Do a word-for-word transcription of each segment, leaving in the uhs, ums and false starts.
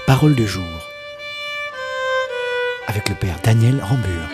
parole de jour avec le Père Daniel Rambure.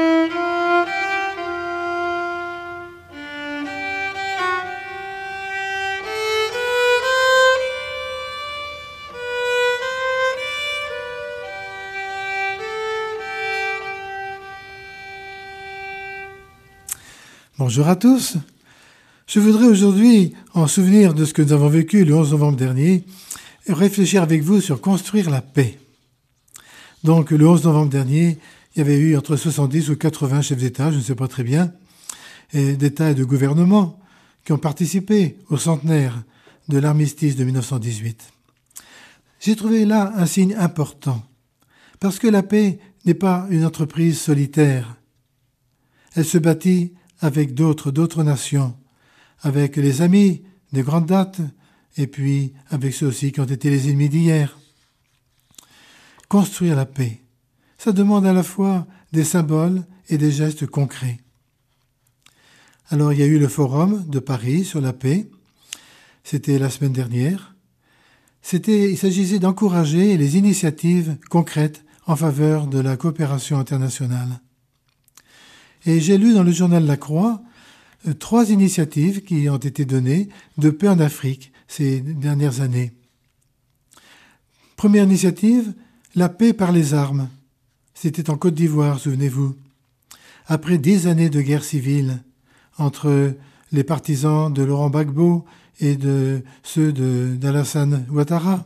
Bonjour à tous. Je voudrais aujourd'hui, en souvenir de ce que nous avons vécu le onze novembre dernier, réfléchir avec vous sur construire la paix. Donc le onze novembre dernier, il y avait eu entre soixante-dix ou quatre-vingts chefs d'État, je ne sais pas très bien, et d'État et de gouvernement qui ont participé au centenaire de l'armistice de mille neuf cent dix-huit. J'ai trouvé là un signe important, parce que la paix n'est pas une entreprise solitaire. Elle se bâtit avec d'autres, d'autres nations, avec les amis des grandes dates, et puis avec ceux aussi qui ont été les ennemis d'hier. Construire la paix, ça demande à la fois des symboles et des gestes concrets. Alors il y a eu le forum de Paris sur la paix, c'était la semaine dernière. C'était, il s'agissait d'encourager les initiatives concrètes en faveur de la coopération internationale. Et j'ai lu dans le journal La Croix euh, trois initiatives qui ont été données de paix en Afrique ces dernières années. Première initiative, la paix par les armes. C'était en Côte d'Ivoire, souvenez-vous. Après dix années de guerre civile entre les partisans de Laurent Gbagbo et de ceux de, d'Alassane Ouattara.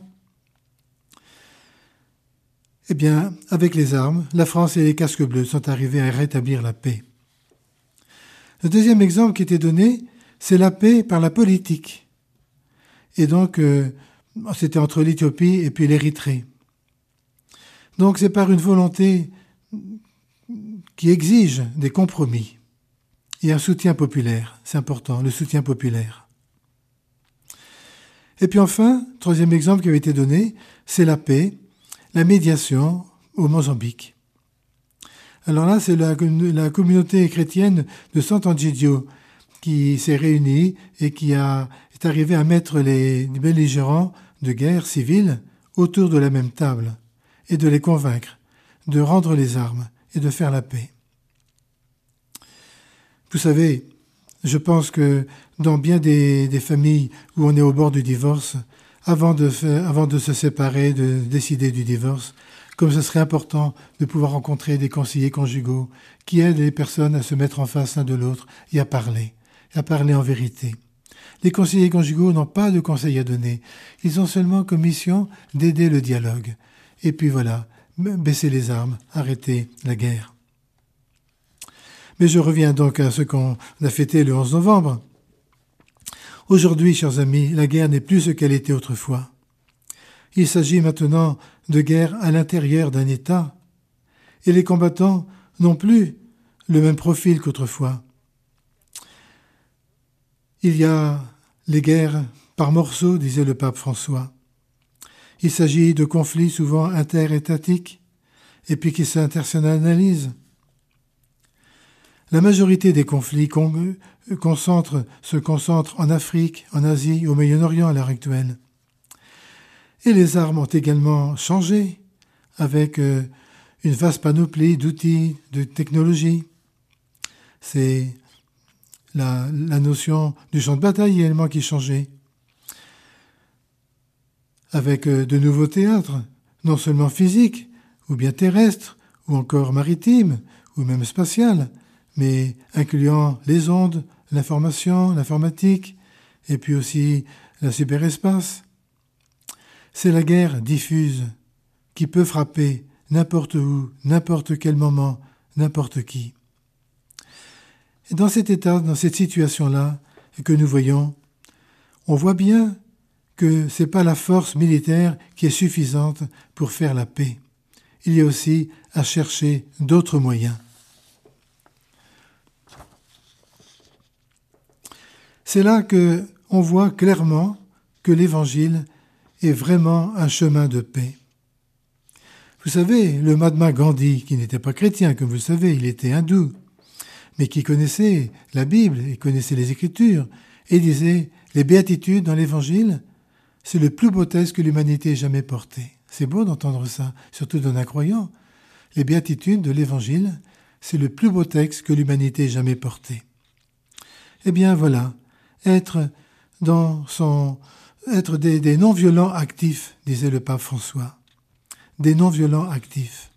Eh bien, avec les armes, la France et les casques bleus sont arrivés à rétablir la paix. Le deuxième exemple qui était donné, c'est la paix par la politique. Et donc, euh, c'était entre l'Éthiopie et puis l'Érythrée. Donc, c'est par une volonté qui exige des compromis et un soutien populaire. C'est important, le soutien populaire. Et puis enfin, troisième exemple qui avait été donné, c'est la paix, la médiation au Mozambique. Alors là, c'est la, la communauté chrétienne de Sant'Egidio qui s'est réunie et qui a, est arrivée à mettre les belligérants de guerre civile autour de la même table et de les convaincre de rendre les armes et de faire la paix. Vous savez, je pense que dans bien des, des familles où on est au bord du divorce, avant de, faire, avant de se séparer, de décider du divorce, comme ce serait important de pouvoir rencontrer des conseillers conjugaux qui aident les personnes à se mettre en face l'un de l'autre et à parler, à parler en vérité. Les conseillers conjugaux n'ont pas de conseils à donner. Ils ont seulement comme mission d'aider le dialogue. Et puis voilà, baisser les armes, arrêter la guerre. Mais je reviens donc à ce qu'on a fêté le onze novembre. Aujourd'hui, chers amis, la guerre n'est plus ce qu'elle était autrefois. Il s'agit maintenant de guerre à l'intérieur d'un État. Et les combattants n'ont plus le même profil qu'autrefois. Il y a les guerres par morceaux, disait le pape François. Il s'agit de conflits souvent interétatiques et puis qui s'internationalisent. La majorité des conflits con- concentre, se concentrent en Afrique, en Asie, au Moyen-Orient à l'heure actuelle. Et les armes ont également changé avec euh, une vaste panoplie d'outils, de technologies. C'est la, la notion du champ de bataille également qui changeait. Avec euh, de nouveaux théâtres, non seulement physiques, ou bien terrestres, ou encore maritimes, ou même spatiales, mais incluant les ondes, l'information, l'informatique, et puis aussi la cyberespace. C'est la guerre diffuse qui peut frapper n'importe où, n'importe quel moment, n'importe qui. Et dans cet état, dans cette situation-là que nous voyons, on voit bien que ce n'est pas la force militaire qui est suffisante pour faire la paix. Il y a aussi à chercher d'autres moyens. C'est là qu'on voit clairement que l'Évangile est vraiment un chemin de paix. Vous savez, le Mahatma Gandhi, qui n'était pas chrétien, comme vous le savez, il était hindou, mais qui connaissait la Bible, il connaissait les Écritures, et disait, les béatitudes dans l'Évangile, c'est le plus beau texte que l'humanité ait jamais porté. C'est beau d'entendre ça, surtout d'un incroyant. Les béatitudes de l'Évangile, c'est le plus beau texte que l'humanité ait jamais porté. Eh bien voilà, être dans son, être des, des non-violents actifs, disait le pape François. Des non-violents actifs.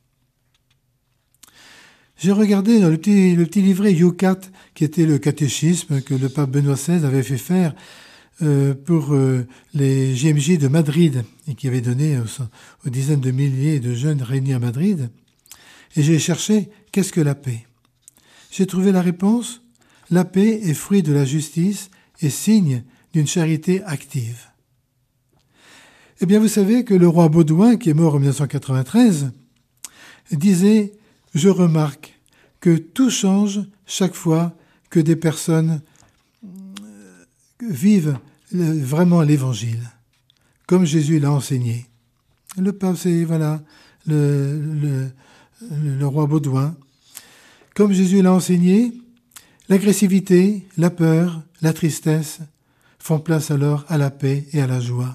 J'ai regardé dans le petit, le petit livret Yucat, qui était le catéchisme que le pape Benoît seize avait fait faire euh, pour euh, les J M J de Madrid, et qui avait donné aux, aux dizaines de milliers de jeunes réunis à Madrid. Et j'ai cherché « Qu'est-ce que la paix ?» J'ai trouvé la réponse « La paix est fruit de la justice et signe d'une charité active. » Eh bien, vous savez que le roi Baudouin, qui est mort en dix-neuf cent quatre-vingt-treize, disait « Je remarque que tout change chaque fois que des personnes vivent vraiment l'Évangile, comme Jésus l'a enseigné. » Le pape, c'est, voilà, le, le, le roi Baudouin. Comme Jésus l'a enseigné, l'agressivité, la peur, la tristesse font place alors à la paix et à la joie.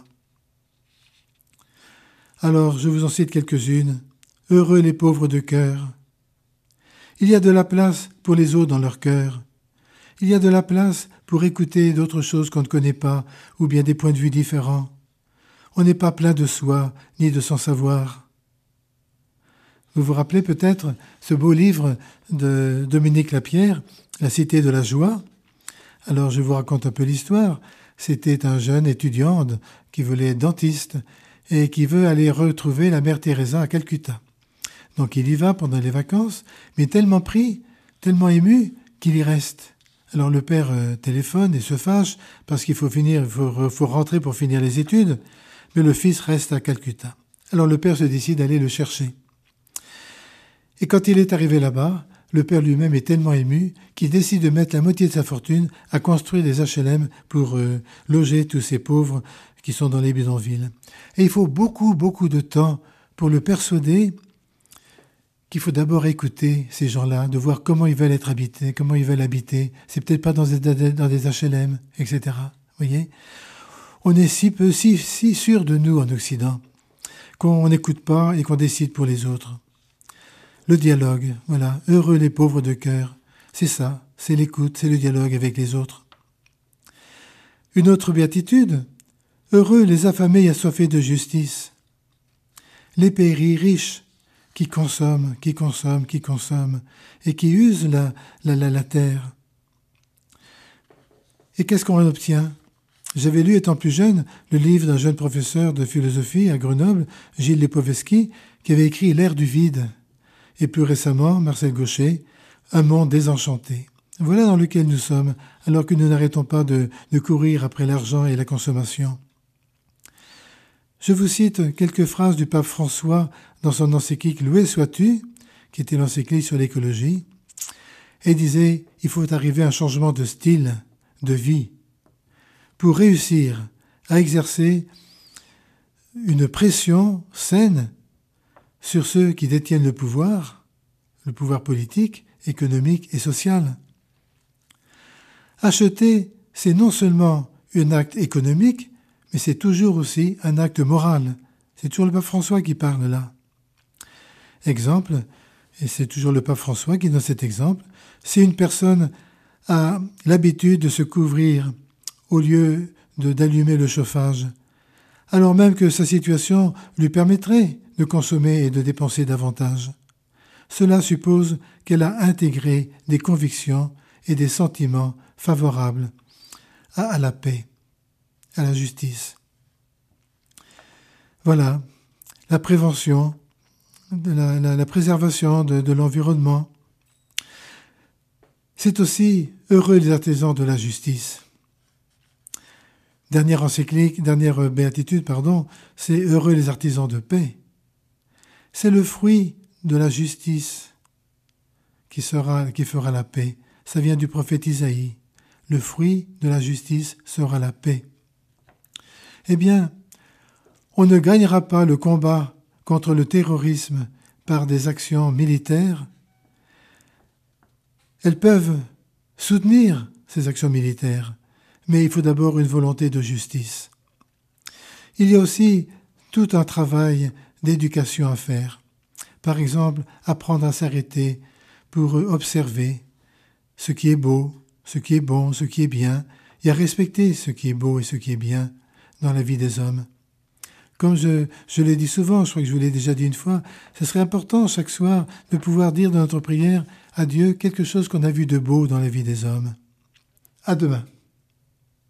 Alors, je vous en cite quelques-unes. Heureux les pauvres de cœur. Il y a de la place pour les autres dans leur cœur. Il y a de la place pour écouter d'autres choses qu'on ne connaît pas ou bien des points de vue différents. On n'est pas plein de soi ni de son savoir. Vous vous rappelez peut-être ce beau livre de Dominique Lapierre, La Cité de la Joie. Alors je vous raconte un peu l'histoire. C'était un jeune étudiant qui voulait être dentiste et qui veut aller retrouver la mère Teresa à Calcutta. Donc il y va pendant les vacances, mais tellement pris, tellement ému qu'il y reste. Alors le père euh, téléphone et se fâche parce qu'il faut finir, il faut, faut rentrer pour finir les études, mais le fils reste à Calcutta. Alors le père se décide d'aller le chercher. Et quand il est arrivé là-bas, le père lui-même est tellement ému qu'il décide de mettre la moitié de sa fortune à construire des H L M pour euh, loger tous ces pauvres qui sont dans les bidonvilles. Et il faut beaucoup, beaucoup de temps pour le persuader qu'il faut d'abord écouter ces gens-là, de voir comment ils veulent être habités, comment ils veulent habiter. C'est peut-être pas dans des, dans des H L M, et cetera. Vous voyez ? On est si peu, si, si sûr de nous en Occident qu'on n'écoute pas et qu'on décide pour les autres. Le dialogue, voilà. Heureux les pauvres de cœur. C'est ça, c'est l'écoute, c'est le dialogue avec les autres. Une autre béatitude. Heureux les affamés et assoiffés de justice. Les pays riches qui consomment, qui consomment, qui consomment et qui usent la, la, la, la terre. Et qu'est-ce qu'on en obtient ? J'avais lu, étant plus jeune, le livre d'un jeune professeur de philosophie à Grenoble, Gilles Lipovetsky, qui avait écrit « L'ère du vide ». Et plus récemment, Marcel Gauchet, « Un monde désenchanté ». Voilà dans lequel nous sommes, alors que nous n'arrêtons pas de, de courir après l'argent et la consommation. Je vous cite quelques phrases du pape François dans son encyclique « Loué sois-tu », qui était l'encyclique sur l'écologie, et disait « Il faut arriver à un changement de style, de vie, pour réussir à exercer une pression saine sur ceux qui détiennent le pouvoir, le pouvoir politique, économique et social. Acheter, c'est non seulement un acte économique, mais c'est toujours aussi un acte moral. C'est toujours le pape François qui parle là. Exemple, et c'est toujours le pape François qui donne cet exemple, si une personne a l'habitude de se couvrir au lieu de, d'allumer le chauffage, alors même que sa situation lui permettrait de consommer et de dépenser davantage. Cela suppose qu'elle a intégré des convictions et des sentiments favorables à, à la paix, à la justice. Voilà, la prévention, de la, la, la préservation de, de l'environnement. C'est aussi heureux les artisans de la justice. Dernière encyclique, dernière béatitude, pardon, c'est heureux les artisans de paix. C'est le fruit de la justice qui sera, qui fera la paix. Ça vient du prophète Isaïe. Le fruit de la justice sera la paix. Eh bien, on ne gagnera pas le combat contre le terrorisme par des actions militaires. Elles peuvent soutenir ces actions militaires, mais il faut d'abord une volonté de justice. Il y a aussi tout un travail d'éducation à faire. Par exemple, apprendre à s'arrêter pour observer ce qui est beau, ce qui est bon, ce qui est bien, et à respecter ce qui est beau et ce qui est bien dans la vie des hommes. Comme je, je l'ai dit souvent, je crois que je vous l'ai déjà dit une fois, ce serait important chaque soir de pouvoir dire dans notre prière à Dieu quelque chose qu'on a vu de beau dans la vie des hommes. À demain.